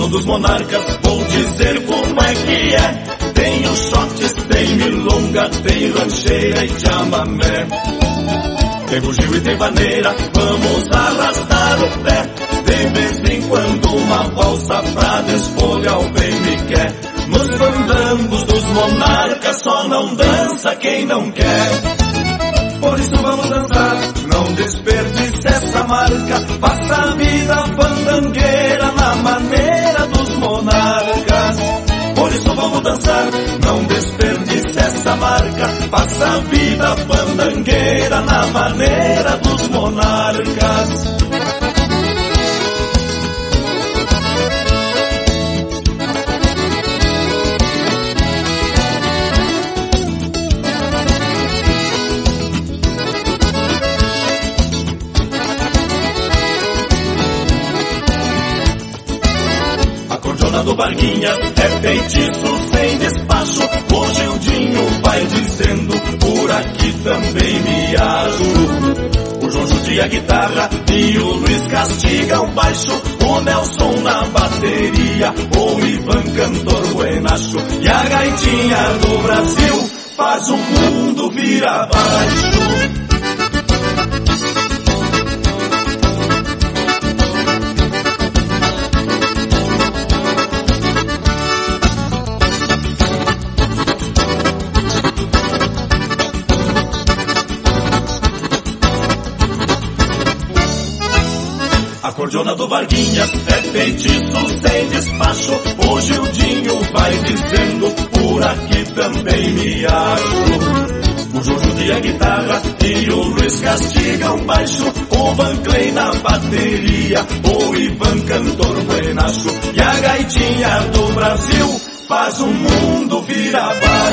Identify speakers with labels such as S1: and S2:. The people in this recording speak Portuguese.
S1: Acordeon dos monarcas, vou dizer como é que é. Tem os shots, tem milonga, tem rancheira e chamamé. Tem bugio e tem vaneira, vamos arrastar o pé. De vez em quando uma valsa pra desfolhar o bem me quer. Nos fandangos dos monarcas só não dança quem não quer. Por isso vamos dançar, não desperdice essa marca. Passa a vida fandangueira na maneira dos monarcas. Por isso vamos dançar, não desperdice essa marca. Passa a vida fandangueira na maneira dos monarcas. Acordeona do Varguinhas é feitiço sem despacho. O Gildinho vai dizendo, por aqui também me acho. O João judia a guitarra e o Luiz castiga o baixo. O Nelson na bateria, o Ivan cantor buenacho. E a gaitinha do Brasil faz o mundo vir abaixo. Acordeona do Varguinhas é feitiço sem despacho. O Gildinho vai dizendo, por aqui também me acho. O João judia a guitarra e o Luiz castiga o baixo. O Van Clay na bateria, o Ivan cantor buenacho. E a gaitinha do Brasil faz o mundo vir abaixo.